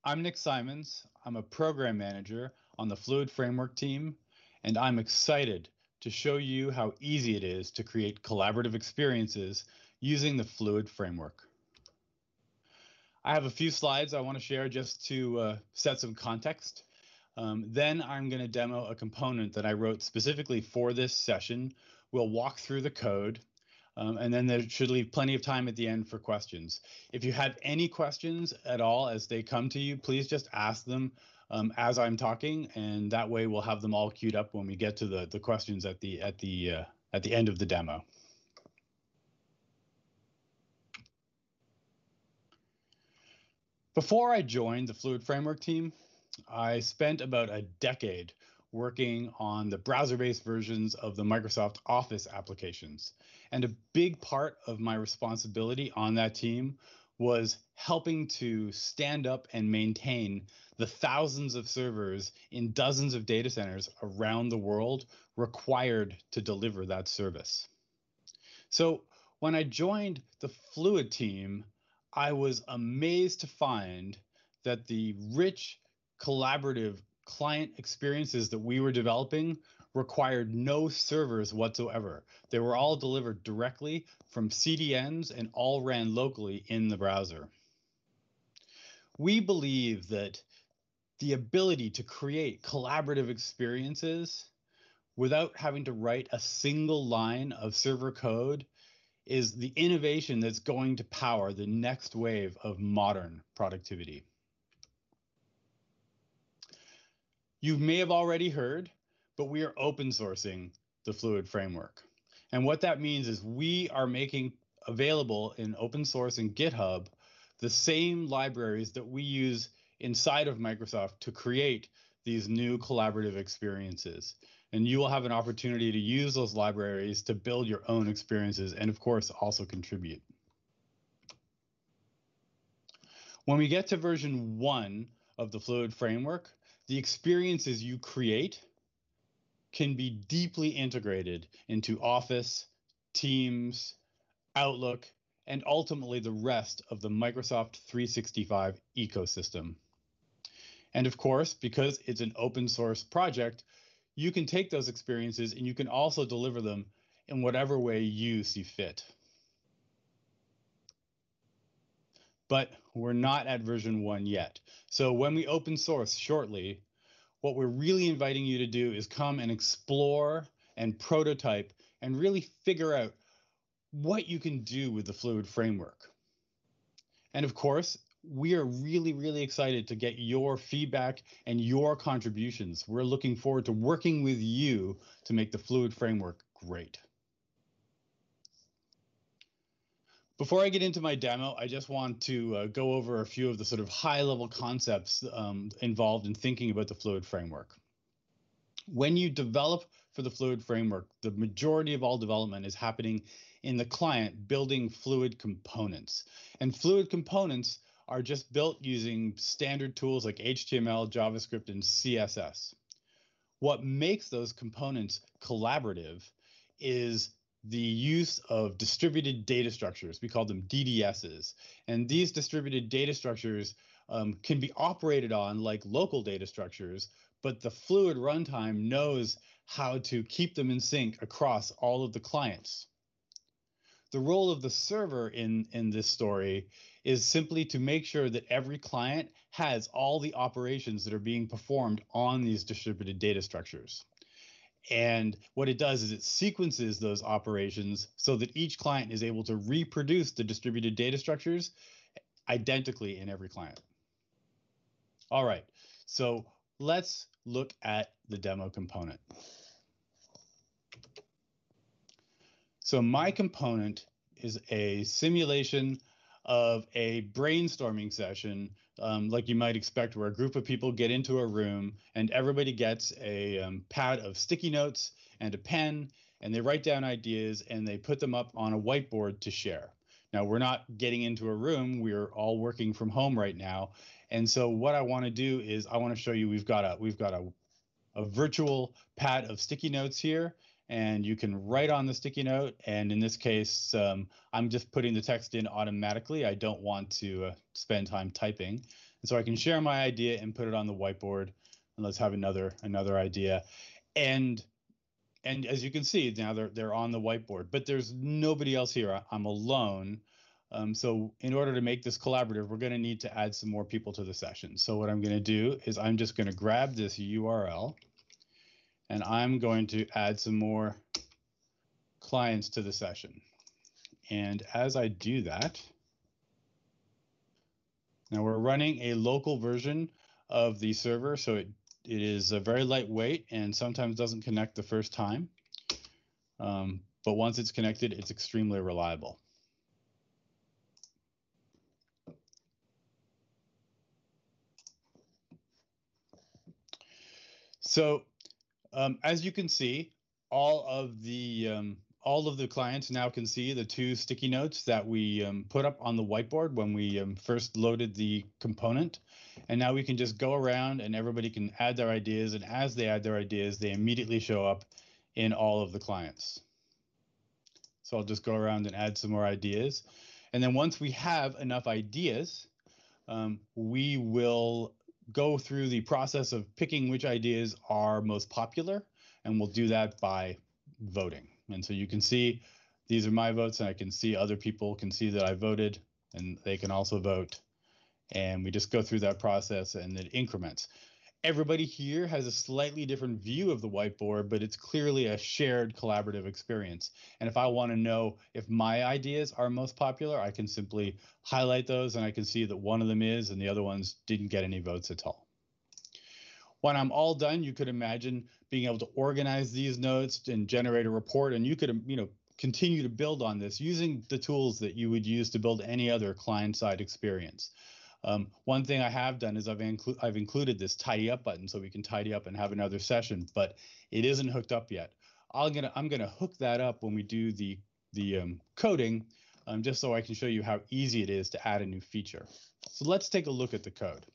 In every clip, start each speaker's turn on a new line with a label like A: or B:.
A: I'm Nick Simons. I'm a program manager on the Fluid Framework team, and I'm excited to show you how easy it is to create collaborative experiences using the Fluid Framework. I have a few slides I want to share just to set some context. Then I'm going to demo a component that I wrote specifically for this session. We'll walk through the code. And then there should leave plenty of time at the end for questions. If you have any questions at all as they come to you, please just ask them as I'm talking, and that way we'll have them all queued up when we get to the questions at the end of the demo. Before I joined the Fluid Framework team, I spent about a decade working on the browser-based versions of the Microsoft Office applications. And a big part of my responsibility on that team was helping to stand up and maintain the thousands of servers in dozens of data centers around the world required to deliver that service. So when I joined the Fluid team, I was amazed to find that the rich, collaborative client experiences that we were developing required no servers whatsoever. They were all delivered directly from CDNs and all ran locally in the browser. We believe that the ability to create collaborative experiences without having to write a single line of server code is the innovation that's going to power the next wave of modern productivity. You may have already heard, but we are open sourcing the Fluid Framework. And what that means is we are making available in open source and GitHub the same libraries that we use inside of Microsoft to create these new collaborative experiences. And you will have an opportunity to use those libraries to build your own experiences and, of course, also contribute. When we get to version 1 of the Fluid Framework, the experiences you create can be deeply integrated into Office, Teams, Outlook, and ultimately the rest of the Microsoft 365 ecosystem. And of course, because it's an open source project, you can take those experiences and you can also deliver them in whatever way you see fit. But we're not at version 1 yet. So when we open source shortly, what we're really inviting you to do is come and explore and prototype and really figure out what you can do with the Fluid Framework. And of course, we are really excited to get your feedback and your contributions. We're looking forward to working with you to make the Fluid Framework great. Before I get into my demo, I just want to go over a few of the sort of high-level concepts involved in thinking about the Fluid Framework. When you develop for the Fluid Framework, the majority of all development is happening in the client building Fluid components. And Fluid components are just built using standard tools like HTML, JavaScript, and CSS. What makes those components collaborative is the use of distributed data structures. We call them DDSs. And these distributed data structures can be operated on like local data structures, but the Fluid runtime knows how to keep them in sync across all of the clients. The role of the server in this story is simply to make sure that every client has all the operations that are being performed on these distributed data structures. And what it does is it sequences those operations so that each client is able to reproduce the distributed data structures identically in every client. All right, so let's look at the demo component. So my component is a simulation of a brainstorming session, like you might expect, where a group of people get into a room and everybody gets a pad of sticky notes and a pen, and they write down ideas and they put them up on a whiteboard to share. Now, we're not getting into a room. We're all working from home right now. And so what I want to do is I want to show you we've got a virtual pad of sticky notes here, and you can write on the sticky note. And in this case, I'm just putting the text in automatically. I don't want to spend time typing. And so I can share my idea and put it on the whiteboard. And let's have another idea. And as you can see, now they're on the whiteboard, but there's nobody else here. I'm alone. So in order to make this collaborative, we're going to need to add some more people to the session. So what I'm going to do is I'm just going to grab this URL and I'm going to add some more clients to the session. And as I do that, now we're running a local version of the server, so it is very lightweight and sometimes doesn't connect the first time. But once it's connected, it's extremely reliable. So as you can see, all of the clients now can see the 2 sticky notes that we put up on the whiteboard when we first loaded the component. And now we can just go around and everybody can add their ideas. And as they add their ideas, they immediately show up in all of the clients. So I'll just go around and add some more ideas. And then once we have enough ideas, we will go through the process of picking which ideas are most popular, and we'll do that by voting. And so you can see these are my votes, and I can see other people can see that I voted, and they can also vote. And we just go through that process, and it increments. Everybody here has a slightly different view of the whiteboard, but it's clearly a shared collaborative experience. And if I want to know if my ideas are most popular, I can simply highlight those and I can see that one of them is and the other ones didn't get any votes at all. When I'm all done, you could imagine being able to organize these notes and generate a report, and you could, continue to build on this using the tools that you would use to build any other client-side experience. One thing I have done is I've included this tidy up button so we can tidy up and have another session, but it isn't hooked up yet. I'm gonna hook that up when we do the coding, just so I can show you how easy it is to add a new feature. So let's take a look at the code.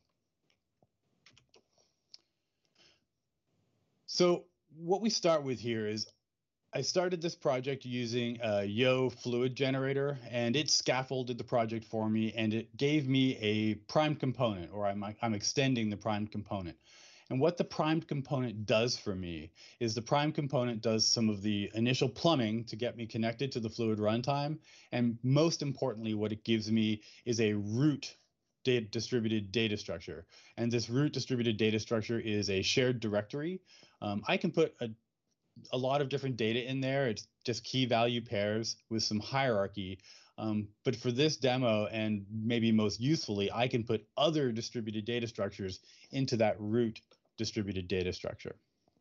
A: So what we start with here is I started this project using a Yo fluid generator, and it scaffolded the project for me, and it gave me a primed component, or I'm extending the primed component. And what the primed component does for me is the primed component does some of the initial plumbing to get me connected to the fluid runtime. And most importantly, what it gives me is a root distributed data structure. And this root distributed data structure is a shared directory. I can put a lot of different data in there. It's just key value pairs with some hierarchy. But for this demo, and maybe most usefully, I can put other distributed data structures into that root distributed data structure.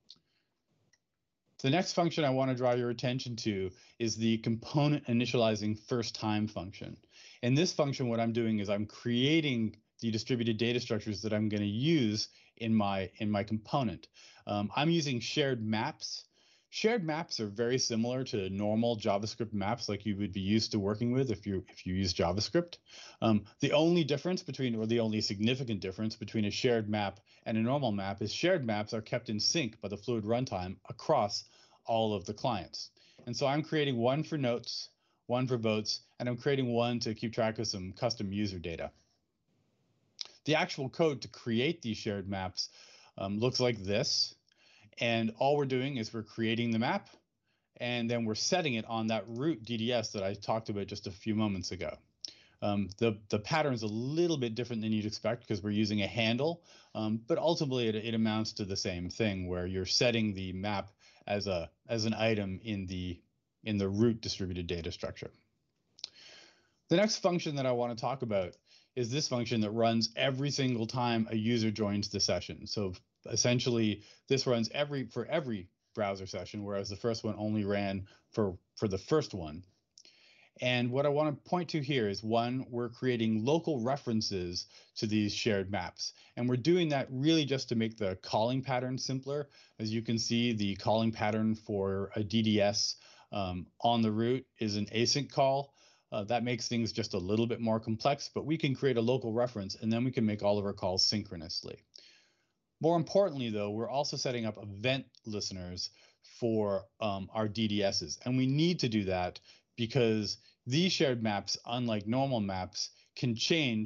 A: The next function I want to draw your attention to is the component initializing first time function. In this function, what I'm doing is I'm creating the distributed data structures that I'm going to use in my component. I'm using shared maps. Shared maps are very similar to normal JavaScript maps like you would be used to working with if you use JavaScript. The only difference between, or the only significant difference between a shared map and a normal map is shared maps are kept in sync by the Fluid runtime across all of the clients. And so I'm creating one for notes, one for votes, and I'm creating one to keep track of some custom user data. The actual code to create these shared maps looks like this. And all we're doing is we're creating the map, and then we're setting it on that root DDS that I talked about just a few moments ago. The pattern is a little bit different than you'd expect because we're using a handle, but ultimately it amounts to the same thing where you're setting the map as an item in the root distributed data structure. The next function that I want to talk about is this function that runs every single time a user joins the session. So essentially, this runs for every browser session, whereas the first one only ran for the first one. And what I want to point to here is, one, we're creating local references to these shared maps. And we're doing that really just to make the calling pattern simpler. As you can see, the calling pattern for a DDS on the root is an async call. That makes things just a little bit more complex, but we can create a local reference, and then we can make all of our calls synchronously. More importantly, though, we're also setting up event listeners for our DDSs. And we need to do that because these shared maps, unlike normal maps, can change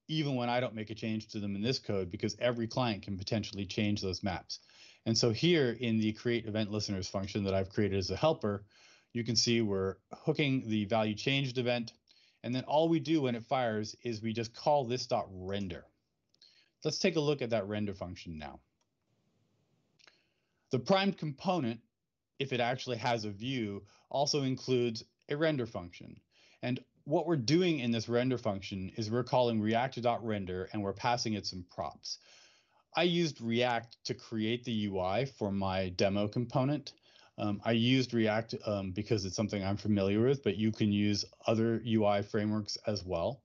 A: even when I don't make a change to them in this code, because every client can potentially change those maps. And so here in the create event listeners function that I've created as a helper, you can see we're hooking the value changed event. And then all we do when it fires is we just call this dot render. Let's take a look at that render function now. The primed component, if it actually has a view, also includes a render function. And what we're doing in this render function is we're calling react.render and we're passing it some props. I used React to create the UI for my demo component. I used React because it's something I'm familiar with, but you can use other UI frameworks as well.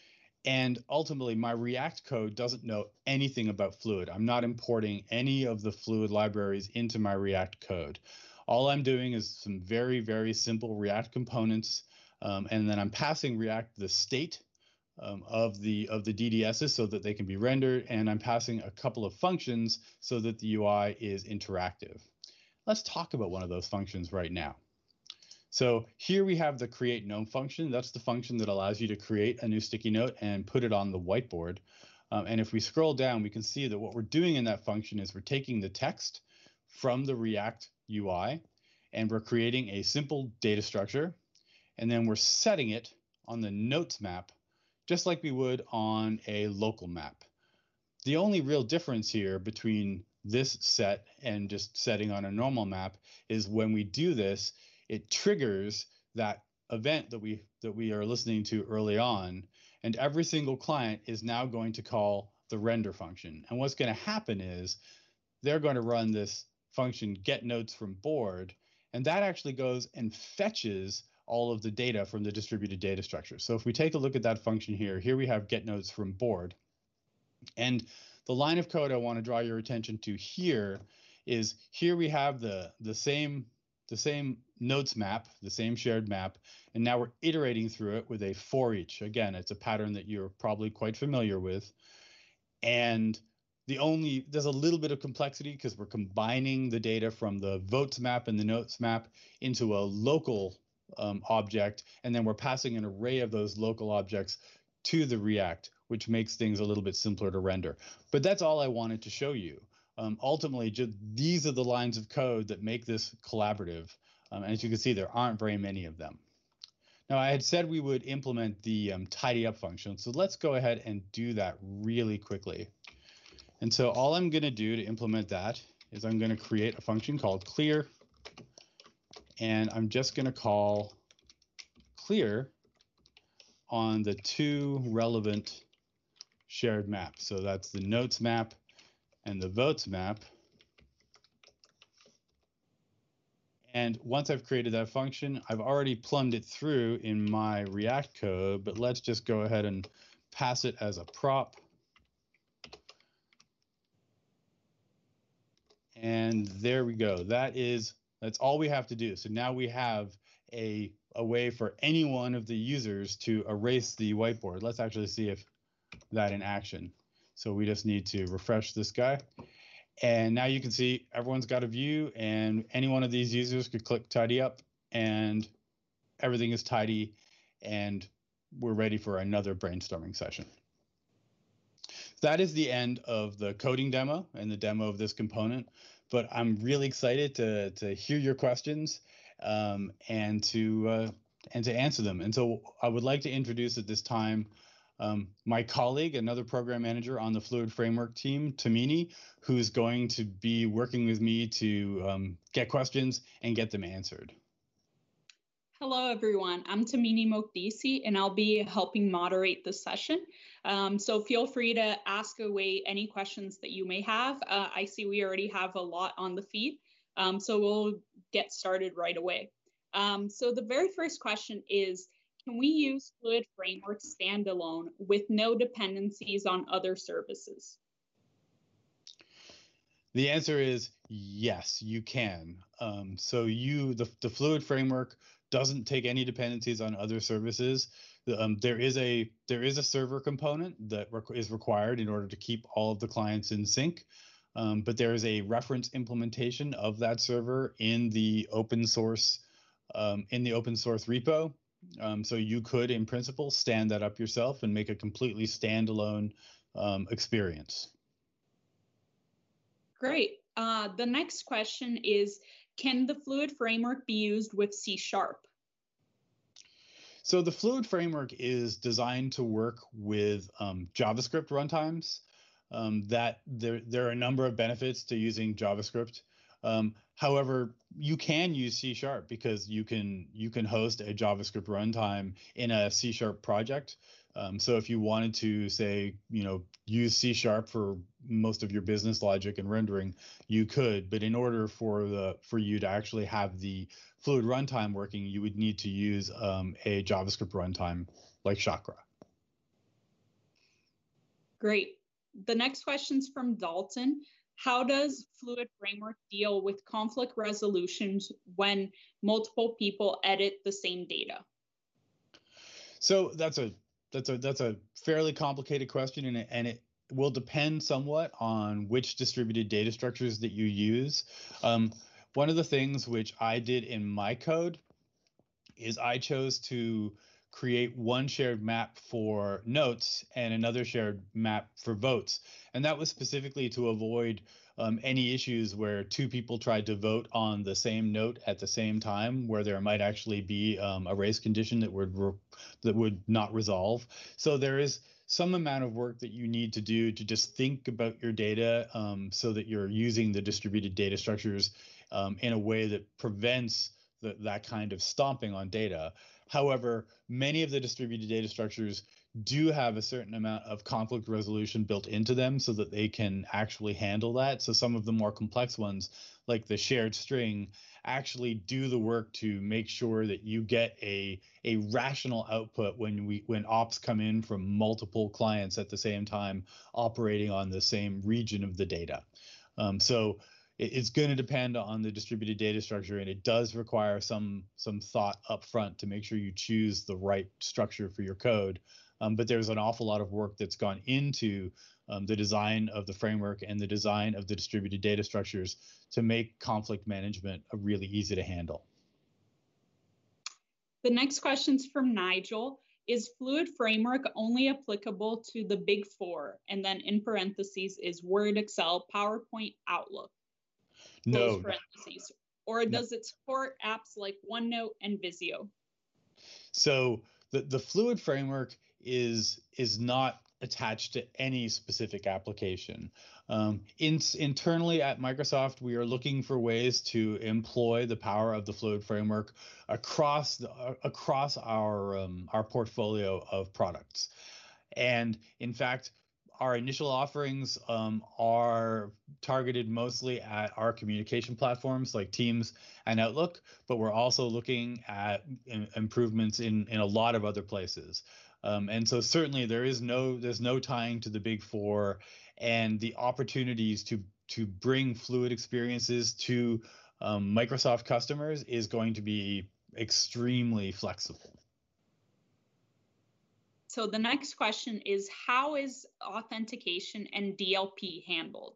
A: And ultimately, my React code doesn't know anything about Fluid. I'm not importing any of the Fluid libraries into my React code. All I'm doing is some very, very simple React components, and then I'm passing React the state of the DDSs so that they can be rendered, and I'm passing a couple of functions so that the UI is interactive. Let's talk about one of those functions right now. So here we have the create gnome function. That's the function that allows you to create a new sticky note and put it on the whiteboard. And if we scroll down, we can see that what we're doing in that function is we're taking the text from the React UI and we're creating a simple data structure. And then we're setting it on the notes map, just like we would on a local map. The only real difference here between this set and just setting on a normal map is when we do this, it triggers that event that we are listening to early on, and every single client is now going to call the render function. And what's going to happen is they're going to run this function get notes from board, and that actually goes and fetches all of the data from the distributed data structure. So if we take a look at that function here we have get notes from board. And the line of code I want to draw your attention to here is here we have the same notes map, the same shared map, and now we're iterating through it with a for each. Again, it's a pattern that you're probably quite familiar with. And there's a little bit of complexity because we're combining the data from the votes map and the notes map into a local object, and then we're passing an array of those local objects to the React, which makes things a little bit simpler to render. But that's all I wanted to show you. Ultimately, these are the lines of code that make this collaborative. And as you can see, there aren't very many of them. Now, I had said we would implement the tidy up function. So let's go ahead and do that really quickly. And so all I'm going to do to implement that is I'm going to create a function called clear. And I'm just going to call clear on the two relevant shared maps. So that's the notes map and the votes map. And once I've created that function, I've already plumbed it through in my React code, but let's just go ahead and pass it as a prop. And there we go. That's all we have to do. So now we have a way for any one of the users to erase the whiteboard. Let's actually see if that in action. So we just need to refresh this guy. And now you can see everyone's got a view, and any one of these users could click tidy up, and everything is tidy, and we're ready for another brainstorming session. That is the end of the coding demo and the demo of this component, but I'm really excited to hear your questions and to answer them. And so I would like to introduce at this time my colleague, another program manager on the Fluid Framework team, Tamini, who's going to be working with me to get questions and get them answered.
B: Hello, everyone. I'm Tamini Mokdisi, and I'll be helping moderate this session. So feel free to ask away any questions that you may have. I see we already have a lot on the feed, so we'll get started right away. So the very first question is, can we use Fluid Framework standalone with no dependencies on other services?
A: The answer is yes, you can. So the Fluid Framework doesn't take any dependencies on other services. There is a server component that is required in order to keep all of the clients in sync. But there is a reference implementation of that server in the open source repo. So you could, in principle, stand that up yourself and make a completely standalone experience.
B: Great. The next question is, can the Fluid framework be used with C#?
A: So the Fluid framework is designed to work with JavaScript runtimes. That there are a number of benefits to using JavaScript. However, you can use C# because you can host a JavaScript runtime in a C# project. So if you wanted to say, use C# for most of your business logic and rendering, you could. But in order for you to actually have the Fluid runtime working, you would need to use a JavaScript runtime like Chakra.
B: Great. The next question's from Dalton. How does Fluid framework deal with conflict resolutions when multiple people edit the same data?
A: So that's a fairly complicated question, and it will depend somewhat on which distributed data structures that you use. One of the things which I did in my code is I chose to create one shared map for notes and another shared map for votes. And that was specifically to avoid any issues where two people tried to vote on the same note at the same time, where there might actually be a race condition that would not resolve. So there is some amount of work that you need to do to just think about your data so that you're using the distributed data structures in a way that prevents that kind of stomping on data. However, many of the distributed data structures do have a certain amount of conflict resolution built into them so that they can actually handle that. So some of the more complex ones, like the shared string, actually do the work to make sure that you get a rational output when ops come in from multiple clients at the same time operating on the same region of the data. So it's going to depend on the distributed data structure, and it does require some thought up front to make sure you choose the right structure for your code. But there's an awful lot of work that's gone into the design of the framework and the design of the distributed data structures to make conflict management really easy to handle.
B: The next question's from Nigel. Is Fluid framework only applicable to the big four? And then in parentheses is Word, Excel, PowerPoint, Outlook.
A: No.
B: Parentheses. Or does it support apps like OneNote and Visio?
A: So the Fluid framework is not attached to any specific application. Internally at Microsoft, we are looking for ways to employ the power of the Fluid framework across our portfolio of products. And in fact, our initial offerings are targeted mostly at our communication platforms like Teams and Outlook, but we're also looking at improvements in a lot of other places. And so certainly there's no tying to the big four, and the opportunities to bring Fluid experiences to Microsoft customers is going to be extremely flexible.
B: So the next question is, how is authentication and DLP handled?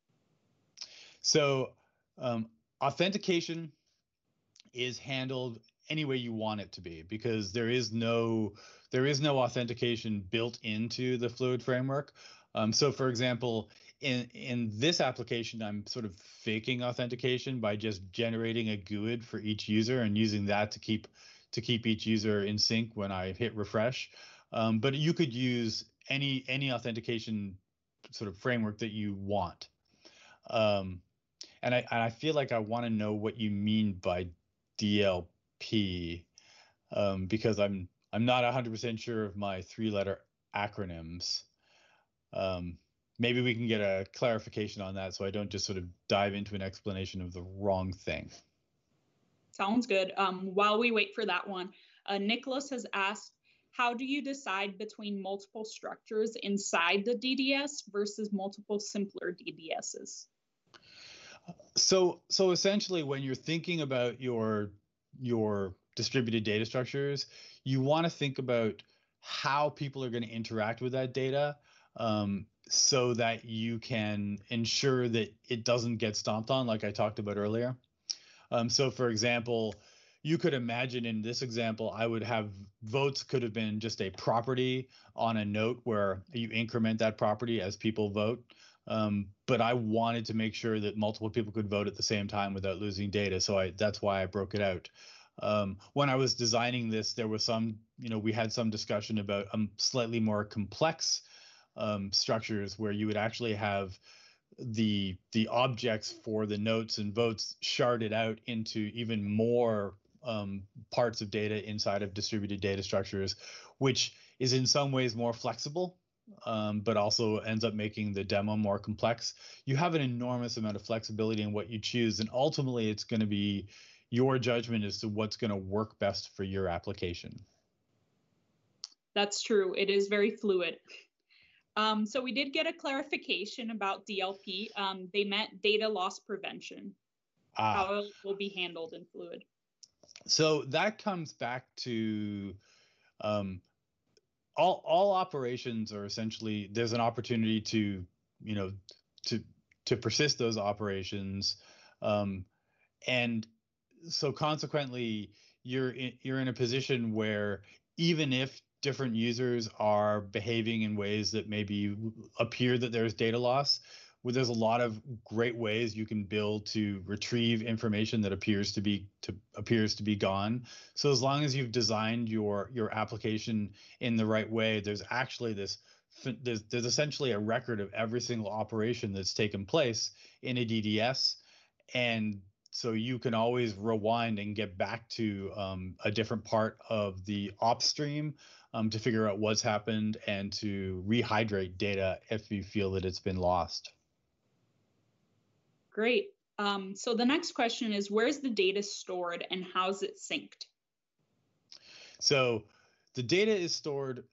A: So authentication is handled any way you want it to be, because there is no authentication built into the Fluid framework. So for example, in this application, I'm sort of faking authentication by just generating a GUID for each user and using that to keep each user in sync when I hit refresh. But you could use any authentication sort of framework that you want. And I feel like I want to know what you mean by DLP, because I'm not 100% sure of my 3-letter acronyms. Maybe we can get a clarification on that so I don't just sort of dive into an explanation of the wrong thing.
B: Sounds good. While we wait for that one, Nicholas has asked, how do you decide between multiple structures inside the DDS versus multiple simpler DDSs?
A: So essentially, when you're thinking about your distributed data structures, you want to think about how people are going to interact with that data, so that you can ensure that it doesn't get stomped on, like I talked about earlier. So for example, you could imagine in this example, I would have votes could have been just a property on a note where you increment that property as people vote. But I wanted to make sure that multiple people could vote at the same time without losing data. So that's why I broke it out. When I was designing this, there was some, we had some discussion about slightly more complex structures where you would actually have the objects for the notes and votes sharded out into even more parts of data inside of distributed data structures, which is in some ways more flexible, but also ends up making the demo more complex. You have an enormous amount of flexibility in what you choose, and ultimately it's going to be your judgment as to what's going to work best for your application.
B: That's true. It is very fluid. So we did get a clarification about DLP. They meant data loss prevention, how it will be handled in Fluid.
A: So that comes back to all operations are essentially, there's an opportunity to, to persist those operations. And so consequently, you're in a position where even if different users are behaving in ways that maybe appear that there's data loss, where there's a lot of great ways you can build to retrieve information that appears to be gone. So as long as you've designed your application in the right way, there's actually there's essentially a record of every single operation that's taken place in a DDS, and so you can always rewind and get back to a different part of the ops stream to figure out what's happened and to rehydrate data if you feel that it's been lost.
B: Great. So the next question is, where's the data stored and how's it synced?
A: So the data is stored,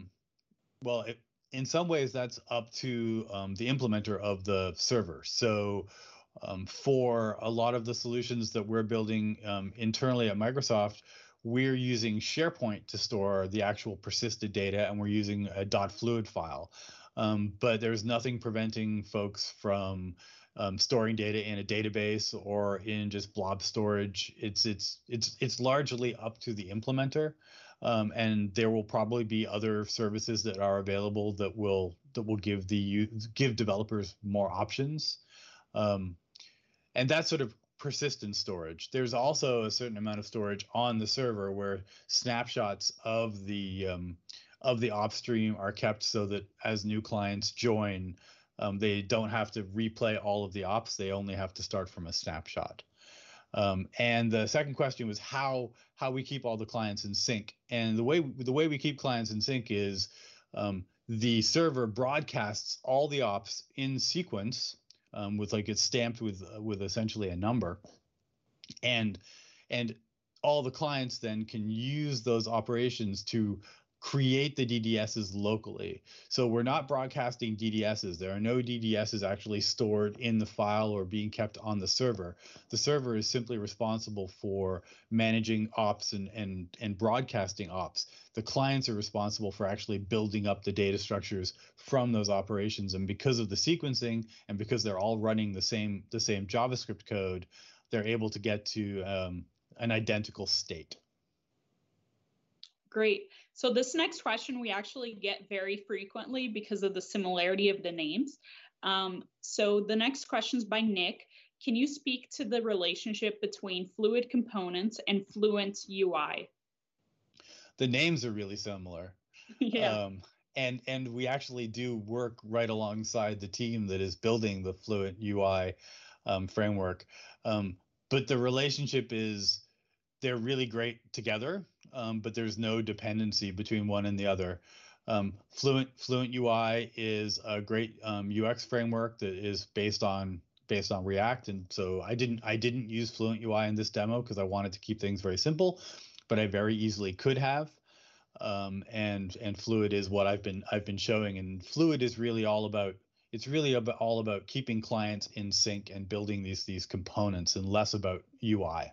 A: in some ways that's up to the implementer of the server. So for a lot of the solutions that we're building internally at Microsoft, we're using SharePoint to store the actual persisted data, and we're using a .fluid file. But there's nothing preventing folks from storing data in a database or in just blob storage. It's largely up to the implementer, and there will probably be other services that are available that will give developers more options. And that's sort of persistent storage. There's also a certain amount of storage on the server where snapshots of the ops stream are kept so that as new clients join, they don't have to replay all of the ops. They only have to start from a snapshot. And the second question was how we keep all the clients in sync. And the way we keep clients in sync is the server broadcasts all the ops in sequence. With it's stamped with essentially a number, and all the clients then can use those operations to create the DDSs locally. So we're not broadcasting DDSs. There are no DDSs actually stored in the file or being kept on the server. The server is simply responsible for managing ops and broadcasting ops. The clients are responsible for actually building up the data structures from those operations. And because of the sequencing and because they're all running the same JavaScript code, they're able to get to an identical state.
B: Great. So this next question we actually get very frequently because of the similarity of the names. So the next question is by Nick. Can you speak to the relationship between Fluid Components and Fluent UI?
A: The names are really similar.
B: Yeah.
A: And we actually do work right alongside the team that is building the Fluent UI framework. But the relationship is they're really great together, but there's no dependency between one and the other. Fluent UI is a great UX framework that is based on React, and so I didn't use Fluent UI in this demo because I wanted to keep things very simple, but I very easily could have. And Fluid is what I've been showing, and Fluid is really all about keeping clients in sync and building these components, and less about UI.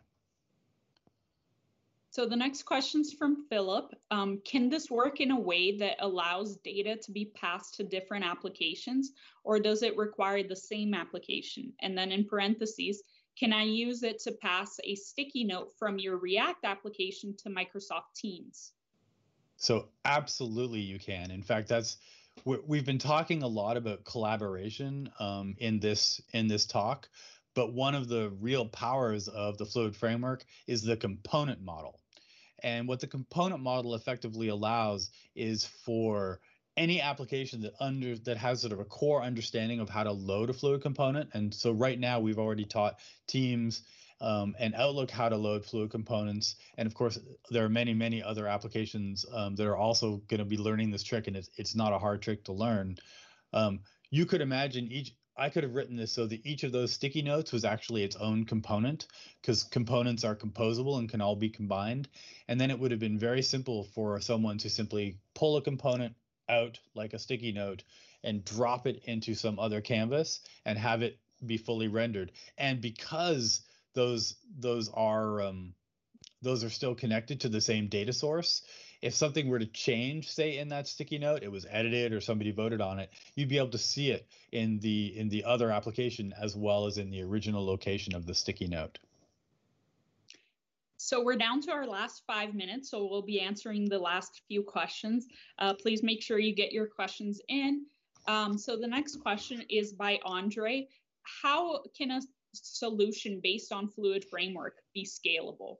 B: So the next question's from Philip. Can this work in a way that allows data to be passed to different applications, or does it require the same application? And then in parentheses, Can I use it to pass a sticky note from your React application to Microsoft Teams?
A: So absolutely you can. In fact, we've been talking a lot about collaboration in this talk, but one of the real powers of the Fluid Framework is the component model. And what the component model effectively allows is for any application that has sort of a core understanding of how to load a Fluid component. And so right now we've already taught Teams and Outlook how to load Fluid components. And of course, there are many, many other applications that are also going to be learning this trick, and it's not a hard trick to learn. You could imagine I could have written this so that each of those sticky notes was actually its own component, because components are composable and can all be combined. And then it would have been very simple for someone to simply pull a component out like a sticky note and drop it into some other canvas and have it be fully rendered. And because those are still connected to the same data source, if something were to change, say in that sticky note, it was edited or somebody voted on it, you'd be able to see it in the other application as well as in the original location of the sticky note.
B: So we're down to our last 5 minutes, so we'll be answering the last few questions. Please make sure you get your questions in. So the next question is by Andre. How can a solution based on Fluid Framework be scalable?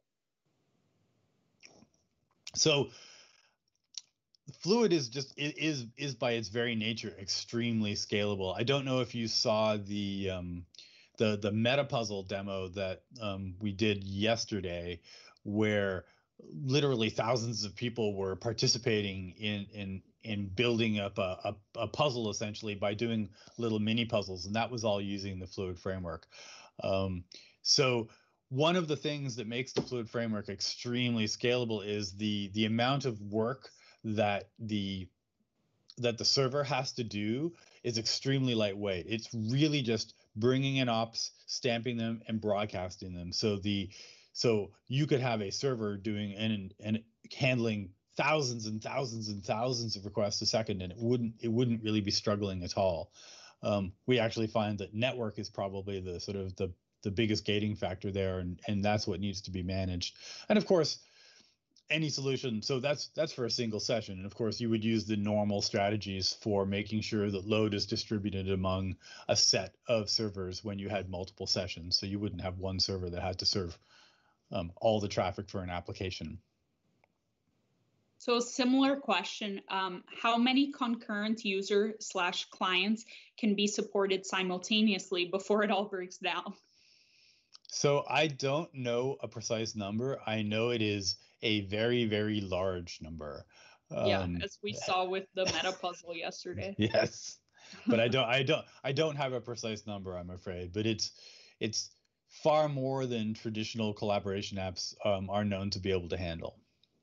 A: So Fluid is by its very nature extremely scalable. I don't know if you saw the MetaPuzzle demo that we did yesterday, where literally thousands of people were participating in building up a puzzle essentially by doing little mini puzzles, and that was all using the Fluid Framework. So one of the things that makes the Fluid Framework extremely scalable is the amount of work that the server has to do is extremely lightweight. It's really just bringing in ops, stamping them, and broadcasting them. So you could have a server doing and handling thousands and thousands and thousands of requests a second, and it wouldn't really be struggling at all. We actually find that network is probably the sort of the biggest gating factor there, and that's what needs to be managed. And of course, any solution, so that's for a single session. And of course, you would use the normal strategies for making sure that load is distributed among a set of servers when you had multiple sessions. So you wouldn't have one server that had to serve all the traffic for an application.
B: So a similar question, how many concurrent user/clients can be supported simultaneously before it all breaks down?
A: So I don't know a precise number. I know it is a very, very large number.
B: Yeah, as we saw with the MetaPuzzle yesterday.
A: Yes, but I don't have a precise number, I'm afraid. But it's far more than traditional collaboration apps are known to be able to handle.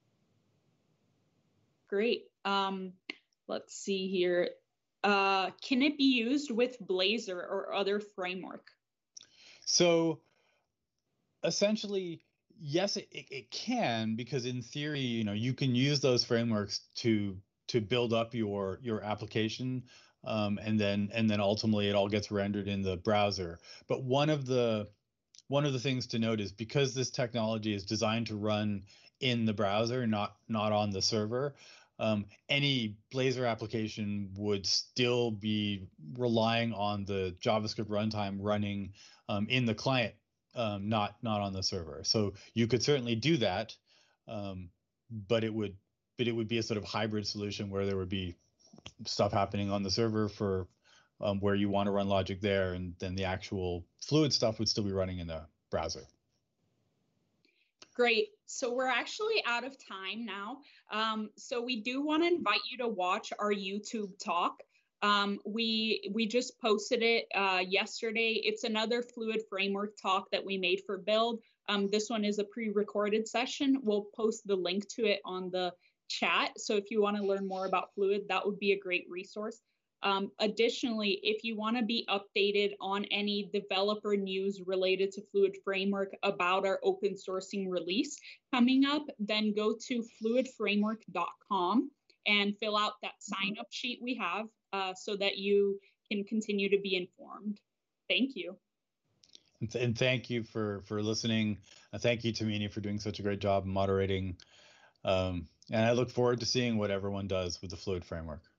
B: Great. Let's see here. Can it be used with Blazor or other framework?
A: So essentially, yes, it can, because in theory, you can use those frameworks to build up your application, and then ultimately it all gets rendered in the browser. But one of the things to note is, because this technology is designed to run in the browser, not on the server, any Blazor application would still be relying on the JavaScript runtime running in the client, not on the server. So you could certainly do that, but it would be a sort of hybrid solution where there would be stuff happening on the server for where you want to run logic there, and then the actual Fluid stuff would still be running in the browser.
B: Great. So we're actually out of time now. So we do want to invite you to watch our YouTube talk. We just posted it yesterday. It's another Fluid Framework talk that we made for Build. This one is a pre-recorded session. We'll post the link to it on the chat. So if you want to learn more about Fluid, that would be a great resource. Additionally, if you want to be updated on any developer news related to Fluid Framework about our open sourcing release coming up, then go to fluidframework.com and fill out that sign-up sheet we have so that you can continue to be informed. Thank you.
A: And thank you for listening. Thank you, Tamini, for doing such a great job moderating. And I look forward to seeing what everyone does with the Fluid Framework.